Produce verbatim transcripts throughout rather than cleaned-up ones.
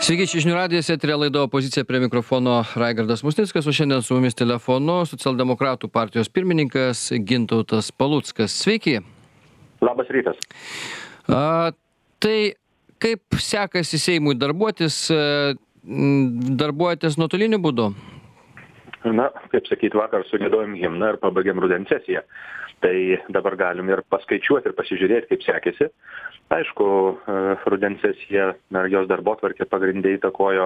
Sveiki, čia žinių radijas, eteryje laida Opozicija, prie mikrofono Raigardas Musnickas, o šiandien su mumis telefonu Socialdemokratų partijos pirmininkas Gintautas Paluckas. Sveiki. Labas rytas. A, tai kaip sekasi Seimui darbuotis, darbuojatės nuotoliniu būdu? Na, kaip sakyti, vakar sugėdojom himną ir pabaigėm rudens sesiją. Tai dabar galim ir paskaičiuoti ir pasižiūrėti, kaip sekėsi. Aišku, rudens sesija ir jos darbotvarkė pagrindė įtakojo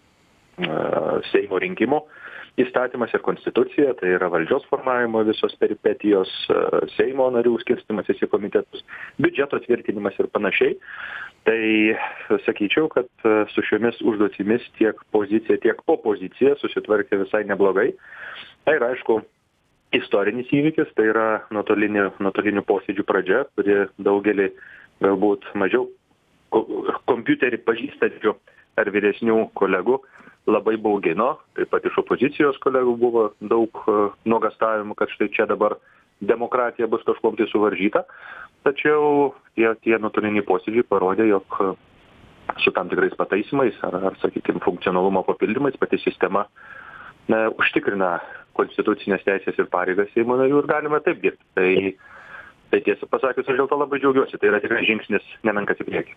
Seimo rinkimų įstatymas ir konstitucija, tai yra valdžios formavimo visos peripetijos, Seimo narių skirstymas į komitetus, biudžeto tvirtinimas ir panašiai. Tai sakyčiau, kad su šiomis užduotimis tiek pozicija, tiek opozicija susitvarkė visai neblogai. Tai yra, aišku, istorinis įvykis, tai yra nuotolinių, nuotolinių posėdžių pradžia, kuri daugelį galbūt mažiau kompiuterį pažįstančių ar vyresnių kolegų labai baugino. Taip pat iš opozicijos kolegų buvo daug nuogastavimų, kad štai čia dabar demokratija bus kažkuom tai suvaržyta. Tačiau tie, tie nuotoliniai posėdžiai parodė, jog su tam tikrais pataisimais ar, ar sakykime, funkcionalumo papildymais pati sistema ne, užtikrina konstitucinės teisės ir pareigas Seimo narių ir galima taip dirbti. Tai, tai tiesą pasakius, aš dėl to labai džiaugiuosi. Tai yra tikrai žingsnis nemenkas į priekį.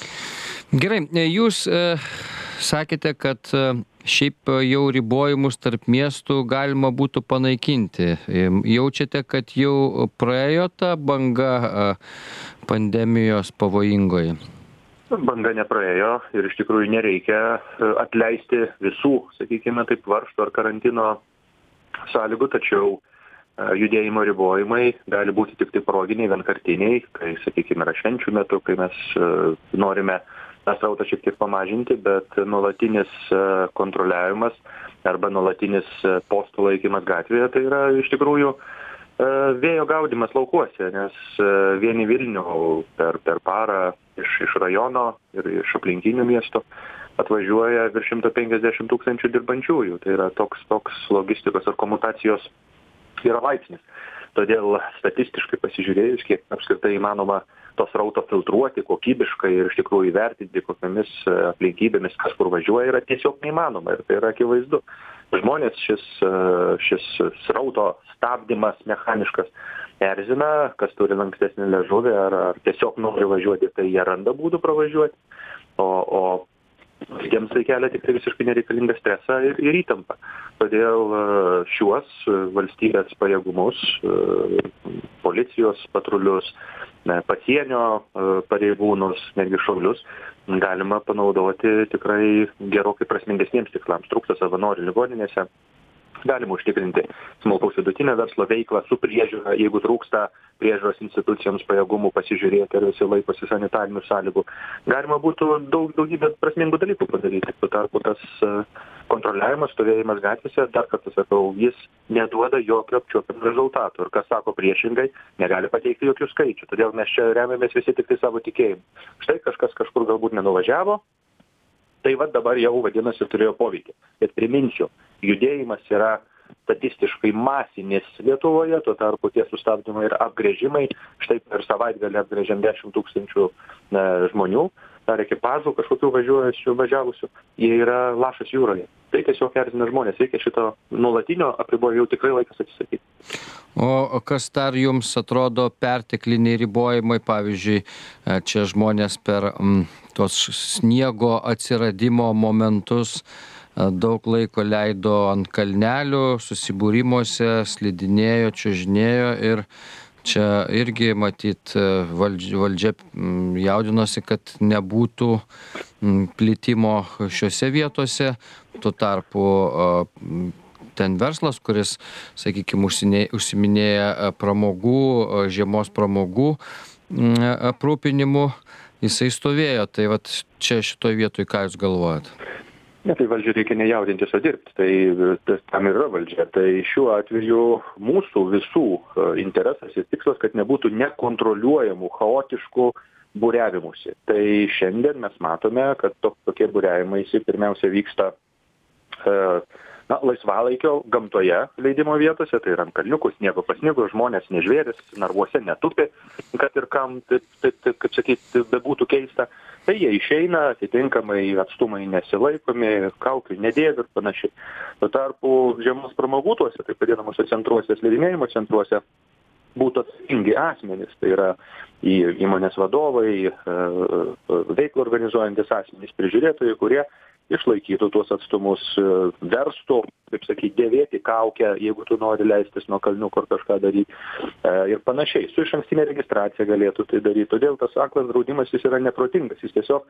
Gerai, jūs e, sakėte, kad e, šiaip jau ribojimus tarp miestų galima būtų panaikinti. E, jaučiate, kad jau praėjo ta banga e, pandemijos pavojingoji? Banga nepraėjo ir iš tikrųjų nereikia atleisti visų, sakykime, taip varžto ar karantino sąlygų, tačiau judėjimo ribojimai gali būti tik tai proginiai, vienkartiniai, kai, sakykime, yra švenčių metu, kai mes norime tą srautą šiek tiek pamažinti, bet nuolatinis kontroliavimas arba nuolatinis postų laikymas gatvėje, tai yra iš tikrųjų vėjo gaudymas laukuose, nes vieni Vilnių per, per parą iš, iš rajono ir iš aplinkinių miestų atvažiuoja virš šimto penkiasdešimt tūkstančių dirbančiųjų. Tai yra toks, toks logistikos ir komutacijos yra laipsnis. Todėl statistiškai pasižiūrėjus, kiek apskritai įmanoma to srauto filtruoti kokybiškai ir iš tikrųjų įvertinti, kokiamis aplinkybėmis kas kur važiuoja, yra tiesiog neįmanoma ir tai yra akivaizdu. Žmonės šis, šis srauto stabdymas mechaniškas erzina, kas turi lankstesnį liežuvį ar, ar tiesiog nori važiuoti, tai jie randa būdų pravažiuoti, o, o jiems tai kelia tik tai visiškai nereikalingą stresą ir, ir įtampą. Todėl šiuos valstybės pajėgumus, policijos patrulius, pasienio pareigūnus, netgi šaulius, galima panaudoti tikrai gerokai prasmingesniems tikslams. Trūksta savanorių ligoninėse, galima užtikrinti smulkaus vidutinio verslo veiklą su priežiūra, jeigu trūksta priežiūros institucijoms pajėgumų pasižiūrėti, ar visi laikosi sanitarinių sąlygų. Galima būtų daug, daugybę prasmingų dalykų padaryti. Tuo tarpu tas kontroliavimas, stovėjimas gatvėse, dar kartą sakau, jis neduoda jokio apčiuopiamų rezultatų. Ir kas sako priešingai, negali pateikti jokių skaičių. Todėl mes čia remiamės visi tik tai savo tikėjimu. Štai kažkas kažkur galbūt nenuvažiavo, tai va dabar jau vadinasi turėjo poveikį. Bet priminsiu, judėjimas yra statistiškai masinis Lietuvoje, tuo tarpu tie sustabdymai ir apgrėžimai, štai per savaitgalį apgrėžėm dešimt tūkstančių ne, žmonių, ar ekipažų kažkokių važiuojančių, važiavusių, jie yra lašas jūroje. Tai tiesiog erzina žmonės, reikia šito nuolatinio apribojimo, jau tikrai laikas atsisakyti. O kas dar jums atrodo pertekliniai ribojimai, pavyzdžiui, čia žmonės per m, tos sniego atsiradimo momentus daug laiko leido ant kalnelių, susibūrimuose, slidinėjo, čiuožinėjo ir čia irgi matyt valdžia, valdžia jaudinosi, kad nebūtų plitimo šiuose vietose. Tuo tarpu ten verslas, kuris, sakykime, užsiminėja pramogų, žiemos pramogų aprūpinimu, jisai stovėjo. Tai vat čia šitoj vietoj ką jūs galvojat? Ne, tai valdžia reikia nejaudintis, o dirbti. Tai, tai tam yra valdžia. Tai šiuo atveju mūsų visų interesas ir tikslas, kad nebūtų nekontroliuojamų, chaotiškų būriavimusi. Tai šiandien mes matome, kad to, tokie būriavimai pirmiausia vyksta e, na, laisvalaikio gamtoje leidimo vietose, tai yra ant kalniukų, sniego pasnigo, žmonės nežvėris, narvuose netupi, kad ir kam, taip, taip, taip kaip sakyti, bebūtų keista. Tai jie išeina, atitinkamai atstumai nesilaikomi, kaukių nedėvi ir panašiai. Tuo tarpu žiemos pramogų tuose, taip vadinamuose centruose, slidinėjimo centruose, būtų atsakingi asmenys, tai yra į įmonės vadovai, veiklą organizuojantis asmenys, prižiūrėtojai, kurie išlaikytų tuos atstumus, verstų, kaip sakyti, dėvėti kaukę, jeigu tu nori leistis nuo kalniukų ar kažką daryti ir panašiai. Su išankstinė registracija galėtų tai daryti. Todėl tas aklas draudimas jis yra neprotingas. Jis tiesiog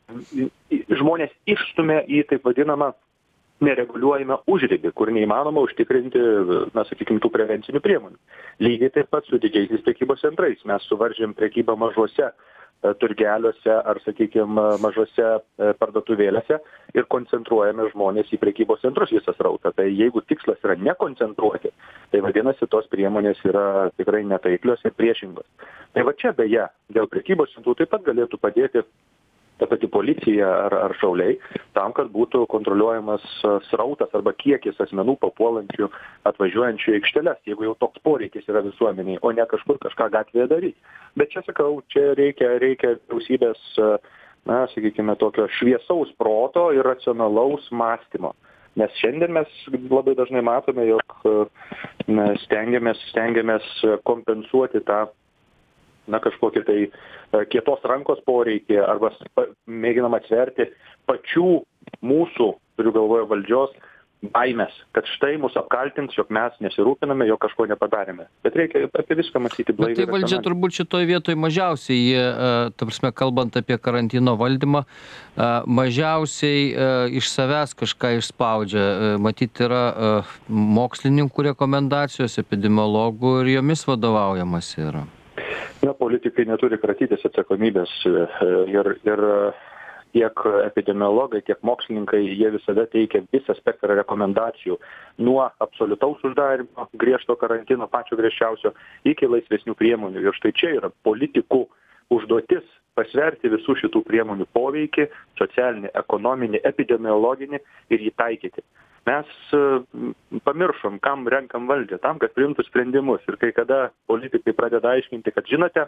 žmonės išstumia į taip vadinamą nereguliuojame užribį, kur neįmanoma užtikrinti, na, sakykime, tų prevencinių priemonių. Lygiai taip pat su didžiaisiais prekybos centrais. Mes suvaržėm prekybą mažuose turgeliuose ar, sakykime, mažose parduotuvėlėse ir koncentruojame žmonės į prekybos centrus visą srautą. Tai jeigu tikslas yra nekoncentruoti, tai vadinasi, tos priemonės yra tikrai netaiklios ir priešingos. Tai va čia beje, dėl prekybos centrų taip pat galėtų padėti ta pati policija ar, ar šauliai, tam, kad būtų kontroliuojamas srautas arba kiekis asmenų papuolančių, atvažiuojančių į aikšteles, jeigu jau toks poreikis yra visuomeniai, o ne kažkur kažką gatvėje daryti. Bet čia, sakau, čia reikia, reikia vyriausybės, na, sakykime, tokio šviesaus proto ir racionalaus mąstymo. Nes šiandien mes labai dažnai matome, jog na, stengiamės, stengiamės kompensuoti tą na, kažkokį tai kietos rankos poreikį arba mėginam atsverti pačių mūsų, turiu galvoje, valdžios baimės, kad štai mūsų apkaltins, jog mes nesirūpiname, jog kažko nepadarėme. Bet reikia apie viską mąstyti blaiviai. Bet tai valdžia turbūt šitoj vietoj mažiausiai, jie, ta prasme, kalbant apie karantino valdymą, mažiausiai iš savęs kažką išspaudžia. Matyt, yra mokslininkų rekomendacijos, epidemiologų ir jomis vadovaujamas yra. Na, politikai neturi kratytis atsakomybės ir, ir tiek epidemiologai, tiek mokslininkai, jie visada teikia visą spektrą rekomendacijų nuo absoliutaus uždarimo, griežto karantino, pačio griežčiausio, iki laisvesnių priemonių. Ir štai čia yra politikų užduotis pasverti visų šitų priemonių poveikį, socialinį, ekonominį, epidemiologinį ir jį taikyti. Mes pamiršom, kam renkam valdžią, tam, kad priimtų sprendimus. Ir kai kada politikai pradeda aiškinti, kad žinote,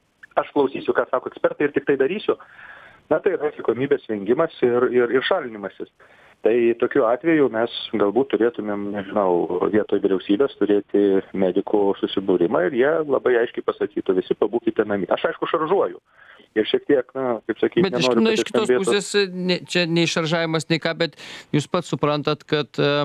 aš klausysiu, ką sako ekspertai ir tik tai darysiu, na tai yra atsakomybės vengimas ir, ir, ir šalinimasis. Tai tokiu atveju mes galbūt turėtumėm, nežinau, vietoj vyriausybės turėti medikų susibūrimą ir jie labai aiškiai pasakytų, visi pabūkite namie. Aš aišku šaržuoju. Ir šiek tiek, na, kaip sakyti, bet nenoriu, na, iš kitos skambėtų... pusės, ne, čia nei šaržavimas, nei ką, bet jūs pats suprantat, kad uh,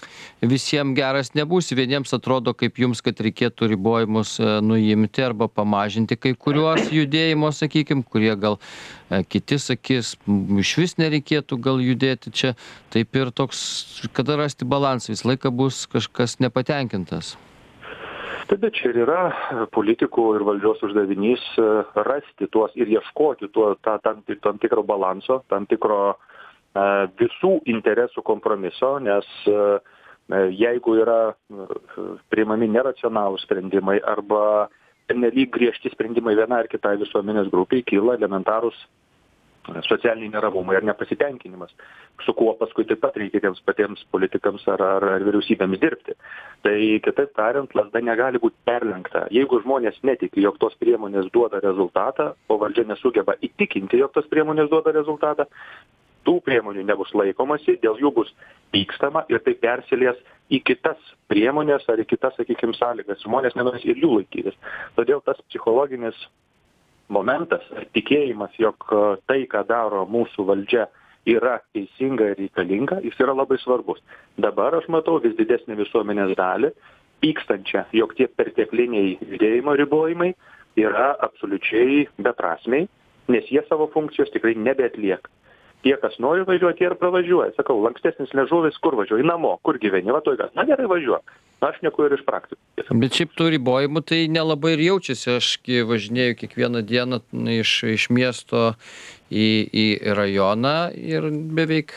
visiems geras nebūsi. Vieniems atrodo, kaip jums, kad reikėtų ribojimus uh, nuimti arba pamažinti kai kuriuos judėjimo, sakykime, kurie gal uh, kiti sakys, išvis nereikėtų gal judėti čia. Taip ir toks, kada rasti balansą, visą laiką bus kažkas nepatenkintas. Taip, bet čia ir yra politikų ir valdžios uždavinys rasti tuos ir ieškoti tuo, ta, tam, tam tikro balanso, tam tikro uh, visų interesų kompromiso, nes uh, jeigu yra uh, priimami neracionalūs sprendimai arba nelyg griežti sprendimai viena ar kitai visuomenės grupiai, kyla elementarūs socialiniai neramumai ir nepasitenkinimas, su kuo paskui taip pat reikia tiems patiems politikams ar, ar, ar vyriausybėms dirbti. Tai kitaip tariant, lazda negali būti perlenkta. Jeigu žmonės netiki, jog tos priemonės duoda rezultatą, o valdžia nesugeba įtikinti, jog tos priemonės duoda rezultatą, tų priemonių nebus laikomasi, dėl jų bus pykstama ir tai persilies į kitas priemonės ar į kitas, sakykime, sąlygas. Žmonės nenorės ir jų laikytis. Todėl tas psichologinis momentas, tikėjimas, jog tai, ką daro mūsų valdžia, yra teisinga ir reikalinga, jis yra labai svarbus. Dabar aš matau vis didesnį visuomenės dalį, pykstančią, jog tie pertekliniai judėjimo ribojimai yra absoliučiai beprasmiai, nes jie savo funkcijos tikrai nebeatlieka. Tie, kas nori važiuoti, jie ir pravažiuoja. Sakau, lankstesnis liežuvis, kur važiuoji? Namo, kur gyveni? Va, toj gas. Na, gerai važiuok. Na, aš neku ir iš praktikos. Bet šiaip tų ribojimų tai nelabai ir jaučiasi. Aš važinėju kiekvieną dieną iš, iš miesto į, į rajoną ir beveik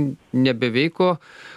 nebeveiko.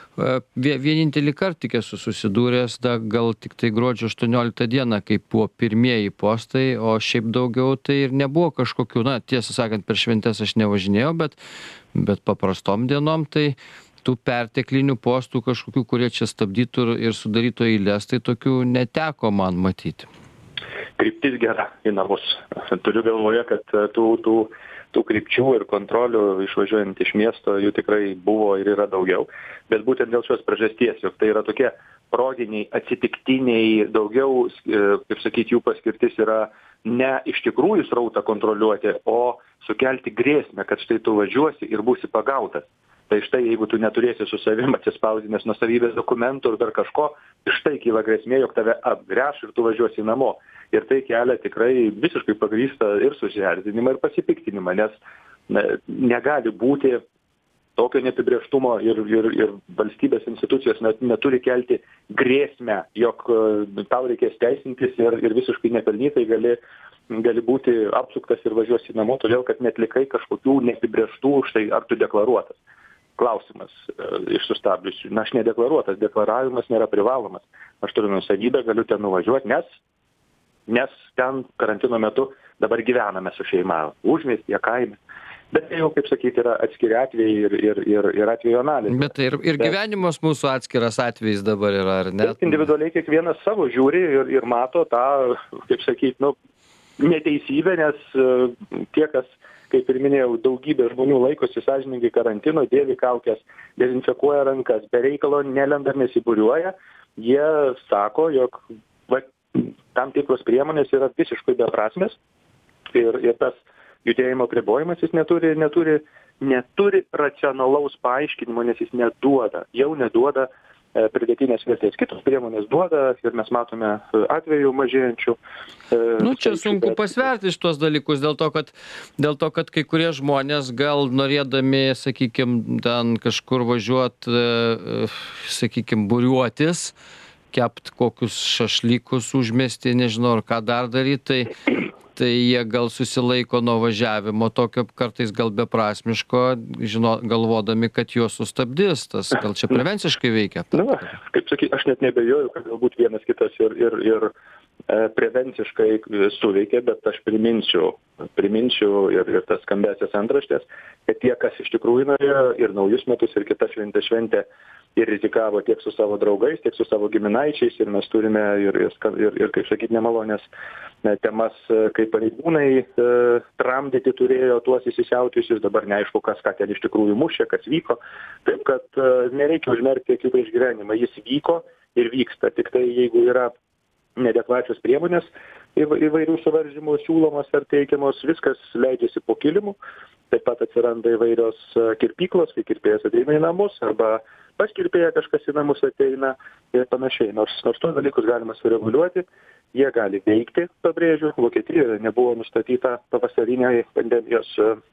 Vienintelį kartą tik esu susidūręs, da, gal tik tai gruodžio aštuonioliktą dieną, kai buvo pirmieji postai, o šiaip daugiau tai ir nebuvo kažkokių, na, tiesą sakant, per šventes aš nevažinėjau, bet, bet paprastom dienom tai tų perteklinių postų kažkokių, kurie čia stabdytų ir, ir sudarytų eilės, tai tokių neteko man matyti. Kryptis gera į namus. Turiu galvoje, kad tų, tų, tų krypčių ir kontrolių išvažiuojant iš miesto jų tikrai buvo ir yra daugiau. Bet būtent dėl šios priežasties, jog tai yra tokie proginiai, atsitiktiniai, daugiau, kaip sakyti, jų paskirtis yra ne iš tikrųjų srautą kontroliuoti, o sukelti grėsmę, kad štai tu važiuosi ir būsi pagautas. Tai štai, jeigu tu neturėsi su savim atsispausdinęs nuosavybės dokumentų ir dar kažko, štai kyla grėsmė, jog tave apgręš ir tu važiuosi namo. Ir tai kelia tikrai visiškai pagrįstą ir susierzinimą, ir pasipiktinimą, nes ne, negali būti tokio neapibrėžtumo ir, ir, ir valstybės institucijos net, neturi kelti grėsmę, jog tau reikės teisintis ir, ir visiškai nepelnytai gali, gali būti apsuktas ir važiuosi namo, todėl kad netlikai kažkokių neapibrėžtų, štai ar tu deklaruotas. Klausimas e, iš sustabdžiusių. Na, aš nedeklaruotas, deklaravimas nėra privalomas. Aš turiu nusavybę, galiu ten nuvažiuoti, nes, nes ten karantino metu dabar gyvename su šeima, užmiestyje, kaime. Bet tai jau, kaip sakyti, yra atskiri atvejai ir, ir, ir, ir atvejo analizė. Bet ir, ir gyvenimas mūsų atskiras atvejis dabar yra, ar ne? Individualiai kiekvienas savo žiūri ir, ir mato tą, kaip sakyti, nu, neteisybę, nes uh, tie, kas, kaip ir minėjau, daugybė žmonių laikosi sąžiningai karantino, dėvi kaukes, dezinfekuoja rankas, be reikalo nelenda nesibūriuoja, jie sako, jog va, tam tikros priemonės yra visiškai beprasmės ir, ir tas judėjimo apribojimas jis neturi, neturi, neturi racionalaus paaiškinimo, nes jis neduoda, jau neduoda e, pridėtinės vertės. Kitos priemonės duoda ir mes matome atvejų mažėjančių. E, nu, čia skaičių, sunku bet... pasverti šitos dalykus, dėl to, kad, dėl to, kad kai kurie žmonės gal norėdami, sakykime, ten kažkur važiuoti, e, sakykime, būriuotis, kept kokius šašlykus užmesti, nežinau, ar ką dar daryti, tai tai jie gal susilaiko nuo važiavimo tokio kartais gal beprasmiško, žino, galvodami, kad juos sustabdys tas, gal čia prevenciškai veikia. Na, kaip sakyti, aš net nebejoju, kad galbūt vienas kitas ir, ir, ir e, prevenciškai suveikia, bet aš priminsiu, priminsiu ir, ir tas skambesias antraštės, kad tie, kas iš tikrųjų norėjo ir naujus metus, ir kitas šventę šventę, ir rizikavo tiek su savo draugais, tiek su savo giminaičiais, ir mes turime ir, ir, ir, ir kaip sakyti, nemalonės temas, kaip pareigūnai e, tramdyti turėjo tuos įsisiautėjusius, dabar neaišku, kas ką ten iš tikrųjų mušė, kas vyko. Taip, kad e, nereikia užmerkti akių prieš gyvenimą. Jis vyko ir vyksta. Tik tai, jeigu yra neadekvačios priemonės įvairių suvaržymų siūlomos ar teikiamos, viskas leidžiasi po kilimu. Taip pat atsiranda įvairios kirpyklos, kai kirpėjas ateina į namus, arba pas kirpėją kažkas į namus ateina ir panašiai. Nors, nors tuos dalykus galima sureguliuoti, jie gali veikti, pabrėžiu. Vokietijoje nebuvo nustatyta pavasariniai pandemijos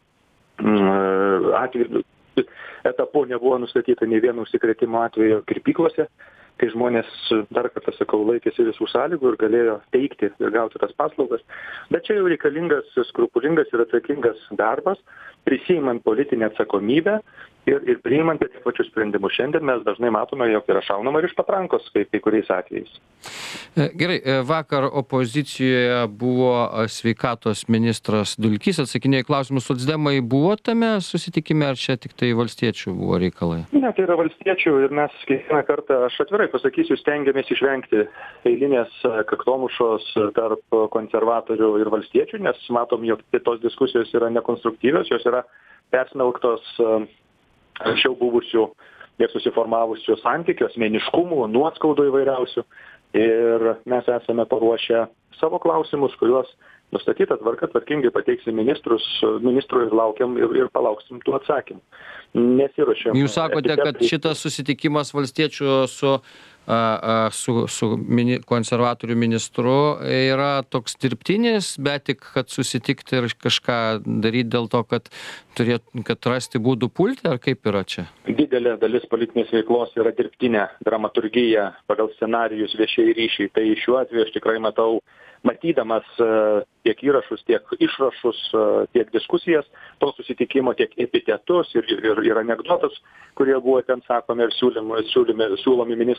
mm, atveju, etapu nebuvo nustatyta nei vieno užsikrėtimo atveju kirpyklose, kai žmonės, dar kartą sakau, laikėsi visų sąlygų ir galėjo teikti ir gauti tas paslaugas. Bet čia jau reikalingas skrupulingas ir atsakingas darbas, prisiimant politinę atsakomybę ir, ir priimant tik pačius sprendimus. Šiandien mes dažnai matome, jog yra šaunama ir iš patrankos, kaip kai kuriais atvejais. Gerai, vakar opozicijoje buvo sveikatos ministras Dulkys, atsakinėjo į klausimus, socdemai buvo tame susitikime, ar čia tik tai valstiečių buvo reikalai? Ne, tai yra valstiečių ir mes kiekvieną kartą, aš atvirai pasakysiu, stengiamės išvengti eilinės kaktomušos tarp konservatorių ir valstiečių, nes matom, jog tos diskusijos yra nekonstruktyvios, jos yra persmelktos anksčiau buvusių ir susiformavusių santykių, asmeniškumų, nuoskaudų įvairiausių. Ir mes esame paruošę savo klausimus, kuriuos nustatytą tvarką tvarkingai pateiksim ministrus, ministrų ir laukiam ir, ir palauksim tų atsakymų. Nesiruošiam. Jūs sakote, kad šitas susitikimas valstiečių su, a, a, su, su mini, konservatorių ministru yra toks dirbtinis, bet tik, kad susitikti ir kažką daryti dėl to, kad turėt, kad rasti būdų pulti, ar kaip yra čia? Didelė dalis politinės veiklos yra dirbtinė dramaturgija pagal scenarijus, viešieji ryšiai. Tai šiuo atveju aš tikrai matau, matydamas tiek įrašus, tiek išrašus, tiek diskusijas to susitikimo, tiek epitetus ir, ir, ir anekdotus, kurie buvo ten sakomi ir siūlymi, siūlymi, siūlomi ministrui.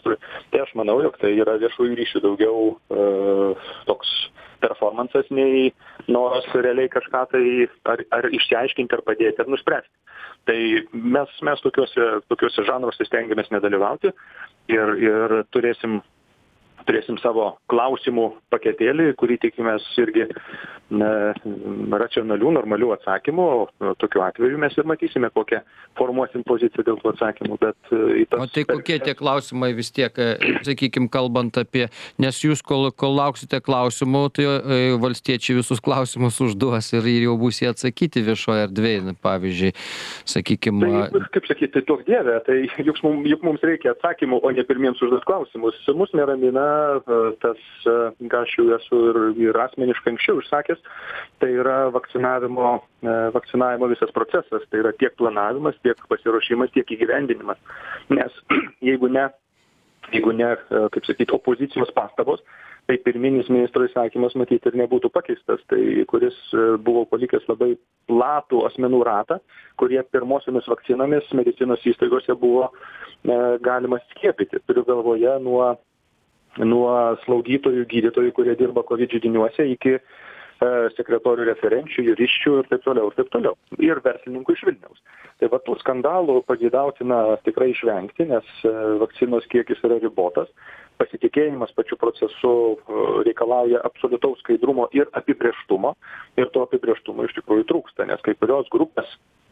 Tai aš manau, jog tai yra viešųjų ryšių daugiau e, toks performansas nei noras realiai kažką tai ar, ar išsiaiškinti, ar padėti, ar nuspręsti. Tai mes, mes tokiuose, tokiuose žanruose stengiamės nedalyvauti ir, ir turėsim, turėsim savo klausimų paketėlį, kurį tikimės irgi ne, racionalių, normalių atsakymų. O tokiu atveju mes ir matysime, kokią formuosim poziciją dėl tų atsakymų. Bet į tas... O tai kokie tie klausimai vis tiek, sakykime, kalbant apie, nes jūs kol, kol lauksite klausimų, tai valstiečiai visus klausimus užduos ir jau bus jie atsakyti viešoje erdvėje, pavyzdžiui, sakykime. Tai, kaip sakyti, tai duok dieve, tai juk mums, juk mums reikia atsakymų, o ne pirmiems užduoti klausimus. Mus neramina tas, ką aš jau esu ir, ir asmeniškai anksčiau išsakęs, tai yra vakcinavimo, vakcinavimo visas procesas, tai yra tiek planavimas, tiek pasiruošimas, tiek įgyvendinimas. Nes jeigu ne, jeigu ne, kaip sakyti, opozicijos pastabos, tai pirminis ministro įsakymas matyti ir nebūtų pakeistas, tai kuris buvo palikęs labai platų asmenų ratą, kurie pirmosiomis vakcinomis medicinos įstaigose buvo e, galima skiepyti. Turiu galvoje nuo, nuo slaugytojų, gydytojų, kurie dirba COVID židiniuose, iki e, sekretorių referenčių, jurisčių ir taip toliau, ir taip toliau. Ir verslininkų iš Vilniaus. Tai va tų skandalų pageidautina tikrai išvengti, nes e, vakcinos kiekis yra ribotas. Pasitikėjimas pačiu procesu reikalauja absoliutaus skaidrumo ir apibrėžtumo, ir to apibrėžtumo iš tikrųjų trūksta, nes kai kurios grupės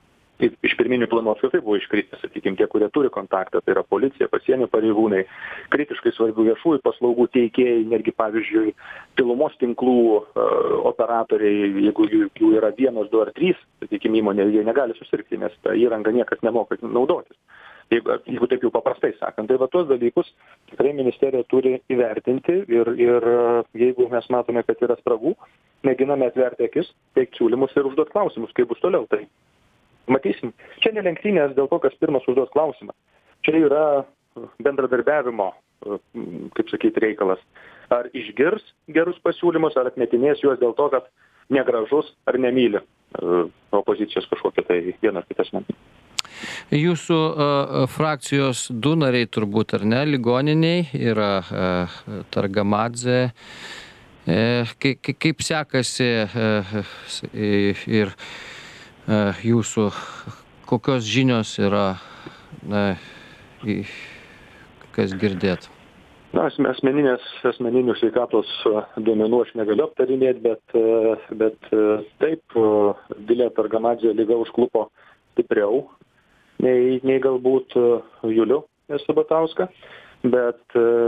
iš pirminių planų apskritai buvo iškritę, sakykime, tie, kurie turi kontaktą, tai yra policija, pasienio pareigūnai, kritiškai svarbių viešųjų paslaugų teikėjai, netgi, pavyzdžiui, pilumos tinklų uh, operatoriai, jeigu jų, jų yra vienas, du ar trys, sakykime, įmonė, jie negali susirgti, nes tą įrangą niekas nemoka naudotis. Jeigu, jeigu taip jau paprastai sakant, tai va tuos dalykus tikrai ministerija turi įvertinti ir, ir jeigu mes matome, kad yra spragų, mėginame atverti akis, teikti siūlymus ir užduoti klausimus, kaip bus toliau. Tai matysim. Čia ne lenktynės dėl to, kas pirmas užduos klausimą. Čia yra bendradarbiavimo, kaip sakyti, reikalas. Ar išgirs gerus pasiūlymus, ar atmetinės juos dėl to, kad negražus ar nemyli opozicijos kažkokia tai viena ar kitas men. Jūsų uh, frakcijos du nariai turbūt, ar ne, ligoniniai yra uh, Targamadzė. Uh, kaip, kaip sekasi uh, ir uh, jūsų, kokios žinios yra, uh, kas girdėt? Na, asmeninės, asmeninių sveikatos duomenų aš negaliu aptarinėti, bet, bet taip, Vilija Targamadzė liga užklupo stipriau nei, nei galbūt Julių Sabatauską, bet,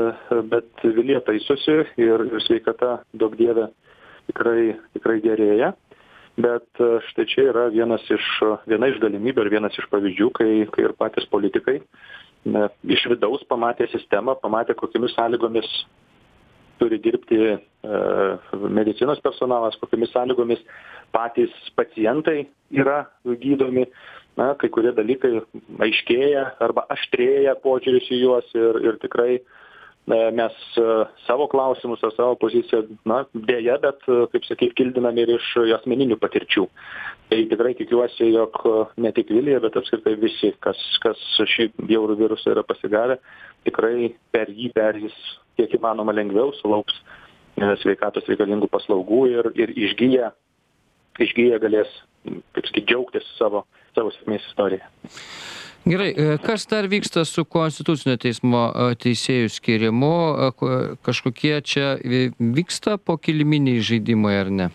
bet Vilija taisosi ir, ir sveikata, daug dievė, tikrai, tikrai gerėja. Bet štai čia yra vienas iš, viena iš galimybių ir vienas iš pavyzdžių, kai, kai ir patys politikai ne, iš vidaus pamatė sistemą, pamatė, kokiamis sąlygomis turi dirbti e, medicinos personalas, kokiamis sąlygomis patys pacientai yra gydomi. Na, kai kurie dalykai aiškėja arba aštrėja požiūris į juos ir, ir tikrai e, mes e, savo klausimus ar savo poziciją, na, dėja, bet, kaip sakyti, kildiname ir iš asmeninių patirčių. Tai tikrai tikiuosi, jog ne tik Vilija, bet apskritai visi, kas, kas šį bjaurų virusą yra pasigavę, tikrai per jį perjys kiek įmanoma lengviau, sulauks sveikatos reikalingų paslaugų ir, ir išgyja, išgyja galės, kaip sakyti, džiaugtis savo, savo sėkmės istoriją. Gerai, kas dar vyksta su Konstitucinio teismo teisėjų skirimu? Kažkokie čia vyksta pokiliminiai žaidimai ar ne?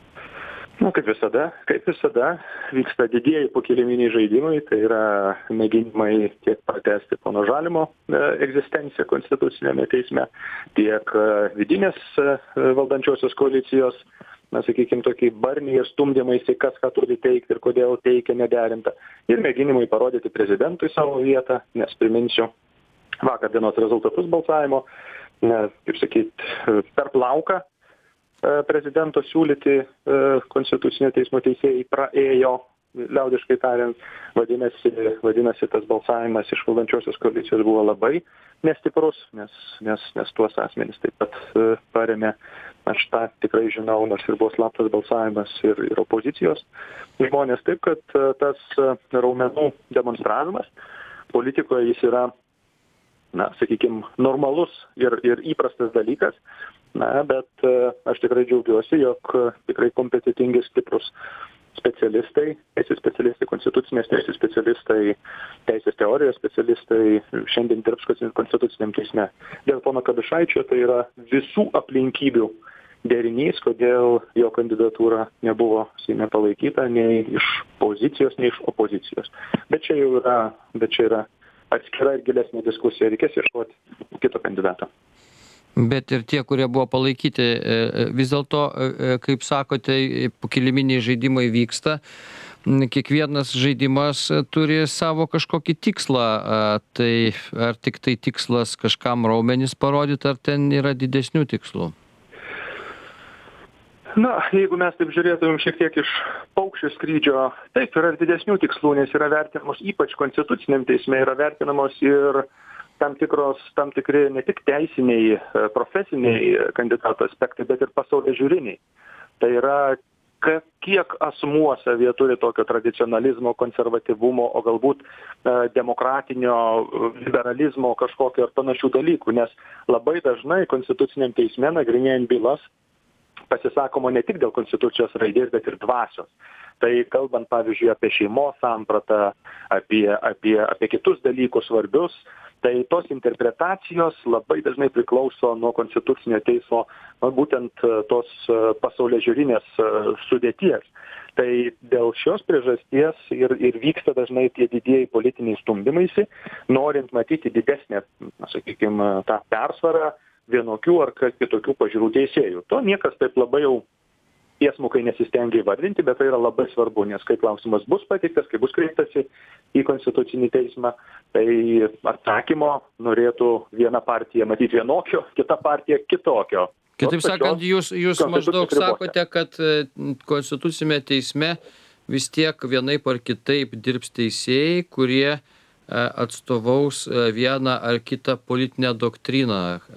Na, kaip visada, kaip visada, vyksta didieji pokiliminiai žaidimai, tai yra mėginimai tiek pratęsti pono Žalimo egzistenciją Konstitucinėme teisme, tiek vidinės valdančiosios koalicijos, na, sakykime, tokį barnį ir stumdymaisi, kas ką turi teikti ir kodėl teikia nederinta. Ir mėginimai parodyti prezidentui savo vietą, nes priminsiu vakar dienos rezultatus balsavimo, ne, kaip sakyti, per plauką prezidento siūlyti Konstitucinio teismo teisėjai praėjo, liaudiškai tariant, vadinasi, vadinasi, tas balsavimas iš valdančiosios koalicijos buvo labai nestiprus, nes, nes, nes tuos asmenys taip pat parėmė, aš tą tikrai žinau, nors ir buvo slaptas balsavimas ir, ir opozicijos žmonės, taip kad tas raumenų demonstravimas politikoje jis yra na, sakykime, normalus ir, ir įprastas dalykas. Na, bet aš tikrai džiaugiuosi, jog tikrai kompetitingi, stiprus specialistai, teisės specialistai, konstitucinės teisės specialistai, teisės teorijos specialistai šiandien dirbs konstituciniam teisme. Dėl pono Kabišaičio tai yra visų aplinkybių derinys, kodėl jo kandidatūra nebuvo Seime palaikyta nei iš pozicijos, nei iš opozicijos. Bet čia jau yra, bet čia yra atskira ir gilesnė diskusija, reikės ieškoti kito kandidato. Bet ir tie, kurie buvo palaikyti, vis dėlto, kaip sakote, kiliminiai žaidimai vyksta. Kiekvienas žaidimas turi savo kažkokį tikslą. Tai ar tik tai tikslas kažkam raumenis parodyti, ar ten yra didesnių tikslų? Na, jeigu mes taip žiūrėtumėm šiek tiek iš paukščio skrydžio, taip yra didesnių tikslų, nes yra vertinamos, ypač konstituciniam teisme, yra vertinamos ir tam tikros, tam tikri ne tik teisiniai, profesiniai kandidato aspektai, bet ir pasaulėžiūriniai. Tai yra, kiek asmuo savyje turi tokio tradicionalizmo, konservatyvumo, o galbūt demokratinio liberalizmo kažkokio ir panašių dalykų, nes labai dažnai konstituciniam teisme nagrinėjant bylas pasisakoma ne tik dėl konstitucijos raidės, bet ir dvasios. Tai kalbant, pavyzdžiui, apie šeimos sampratą, apie, apie, apie kitus dalykus svarbius, tai tos interpretacijos labai dažnai priklauso nuo konstitucinio teismo, na, būtent tos pasaulėžiūrinės sudėties. Tai dėl šios priežasties ir, ir vyksta dažnai tie didieji politiniai stumdymaisi, norint matyti didesnę, na, sakykime, tą persvarą vienokių ar kitokių pažiūrų teisėjų. To niekas taip labai jau tiesmukai nesistengia įvardinti, bet tai yra labai svarbu, nes kai klausimas bus pateiktas, kai bus kreiptasi į konstitucinį teismą, tai atsakymo norėtų viena partija matyti vienokio, kita partija kitokio. Kitaip sakant, jūs, jūs maždaug sakote, kad konstitucinėme teisme vis tiek vienaip ar kitaip dirbs teisėjai, kurie atstovaus vieną ar kitą politinę doktriną.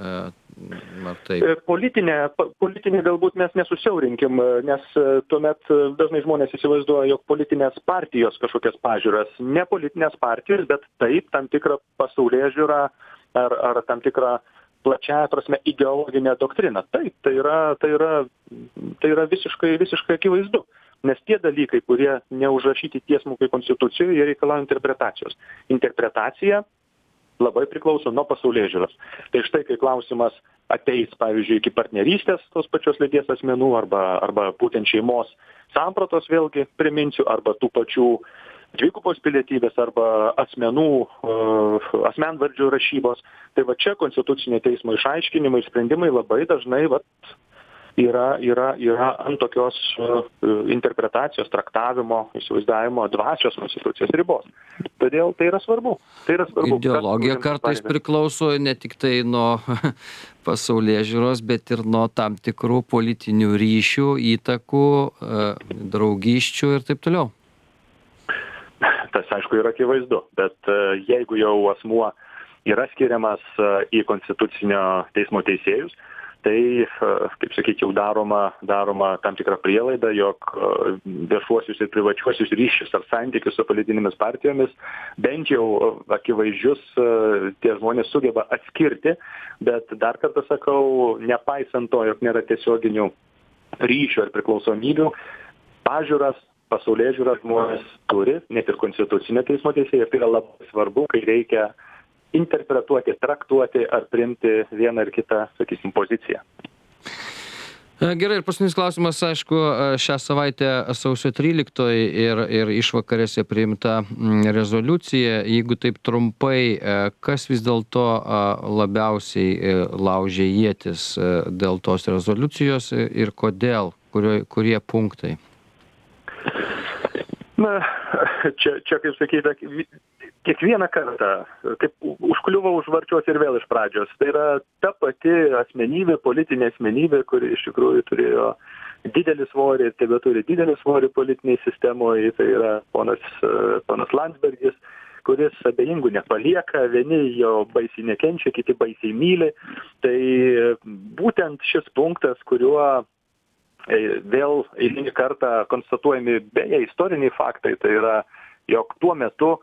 Ar taip? Politinė, politinė galbūt mes nesusiaurinkim, nes tuomet dažnai žmonės įsivaizduoja, jog politinės partijos kažkokias pažiūras, ne politinės partijos, bet taip tam tikrą pasaulėžiūrą ar, ar tam tikrą plačiąja prasme ideologinę doktriną. Taip, tai yra, tai yra, tai yra visiškai, visiškai akivaizdu. Nes tie dalykai, kurie neužrašyti tiesmukai konstitucijoje, jie reikalauja interpretacijos. Interpretacija labai priklauso nuo pasaulėžiūros. Tai štai, kai klausimas ateis, pavyzdžiui, iki partnerystės tos pačios lyties asmenų arba, arba būtent šeimos sampratos, vėlgi priminsiu, arba tų pačių dvigubos pilietybės arba asmenų, asmenvardžių rašybos. Tai va čia konstitucinio teismo išaiškinimai ir sprendimai labai dažnai vat, yra, yra, yra ant tokios interpretacijos, traktavimo, įsivaizdavimo dvasios konstitucijos ribos. Todėl tai yra svarbu. Tai yra svarbu. Ideologija kartais priklauso ne tik tai nuo pasaulėžiūros, bet ir nuo tam tikrų politinių ryšių, įtakų, draugysčių ir taip toliau. Tas, aišku, yra akivaizdu, bet jeigu jau asmuo yra skiriamas į konstitucinio teismo teisėjus, tai, kaip sakyti, jau daroma, daroma tam tikra prielaida, jog viešuosius ir privačiuosius ryšius ar santykius su politinėmis partijomis bent jau akivaizdžius tie žmonės sugeba atskirti, bet dar kartą sakau, nepaisant to, jog nėra tiesioginių ryšių ar priklausomybių, pažiūras, pasaulėžiūras žmonės turi, net ir konstitucinio teismo teisėjai, tai yra labai svarbu, kai reikia interpretuoti, traktuoti ar priimti vieną ar kitą, sakysim, poziciją. Gerai, ir paskutinis klausimas, aišku, šią savaitę sausio tryliktoji ir, ir išvakarėse priimta rezoliucija. Jeigu taip trumpai, kas vis dėlto labiausiai laužė ietis dėl tos rezoliucijos ir kodėl, kurio, kurie punktai? Na, čia, čia kaip sakyta, kiekvieną kartą, kaip užkliuvo už varčios ir vėl iš pradžios. Tai yra ta pati asmenybė, politinė asmenybė, kuri iš tikrųjų turėjo didelį svorį ir tebe turi didelį svorį politiniai sistemoje. Tai yra ponas, ponas Landsbergis, kuris abejingų nepalieka, vieni jo baisiai nekenčia, kiti baisiai myli. Tai būtent šis punktas, kuriuo vėl eilinį kartą konstatuojami beje istoriniai faktai, tai yra, jog tuo metu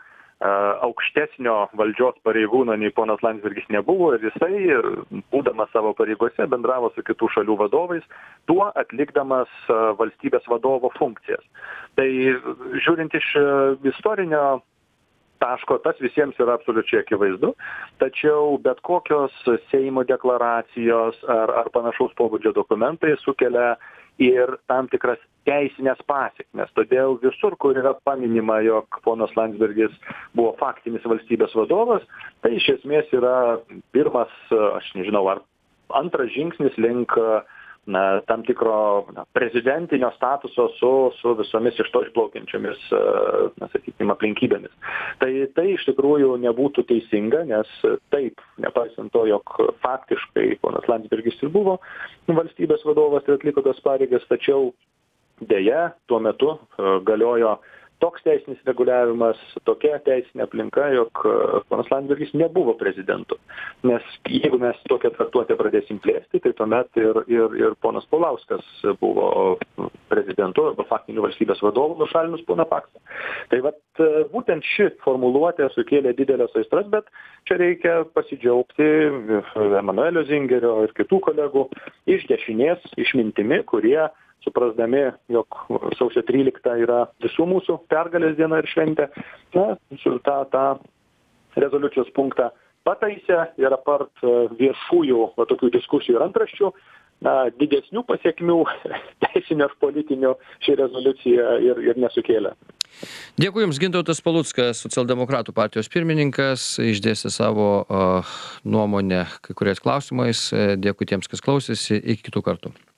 aukštesnio valdžios pareigūno nei ponas Landsbergis nebuvo ir jisai, būdamas savo pareigose, bendravo su kitų šalių vadovais, tuo atlikdamas valstybės vadovo funkcijas. Tai žiūrint iš istorinio taško, tas visiems yra absoliučiai akivaizdu, tačiau bet kokios Seimo deklaracijos ar, ar panašaus pobūdžio dokumentai sukelia ir tam tikras teisinės pasekmes. Todėl visur, kur yra paminima, jog ponas Landsbergis buvo faktinis valstybės vadovas, tai iš esmės yra pirmas, aš nežinau, ar antras žingsnis link na, tam tikro na, prezidentinio statuso su, su visomis iš to išplaukiančiomis, na, sakykime, aplinkybėmis. Tai tai iš tikrųjų nebūtų teisinga, nes taip, nepaisant to, jog faktiškai ponas Landsbergis ir buvo valstybės vadovas ir atliko tas pareigas, tačiau deja, tuo metu galiojo toks teisinis reguliavimas, tokia teisinė aplinka, jog ponas Landsbergis nebuvo prezidentu. Nes jeigu mes tokią traktuotę pradėsim plėsti, tai tuomet ir, ir, ir ponas Paulauskas buvo prezidentu arba faktiniu valstybės vadovu nušalinus poną Paksą. Tai vat būtent ši formuluotė sukėlė didelės aistras, bet čia reikia pasidžiaugti Emanuelio Zingerio ir kitų kolegų iš dešinės išmintimi, kurie suprasdami, jog sausio trylikta yra visų mūsų pergalės diena ir šventė, na, tą, tą rezoliucijos punktą pataisė ir apart viešųjų va, tokių diskusijų ir antraščių, na, didesnių pasiekmių teisinio ir politinių ši rezoliucija ir, ir nesukėlė. Dėkui Jums, Gintautas Paluckas, Socialdemokratų partijos pirmininkas, išdėstė savo uh, nuomonę kai kuriais klausimais. Dėkui tiems, kas klausėsi. Iki kitų kartų.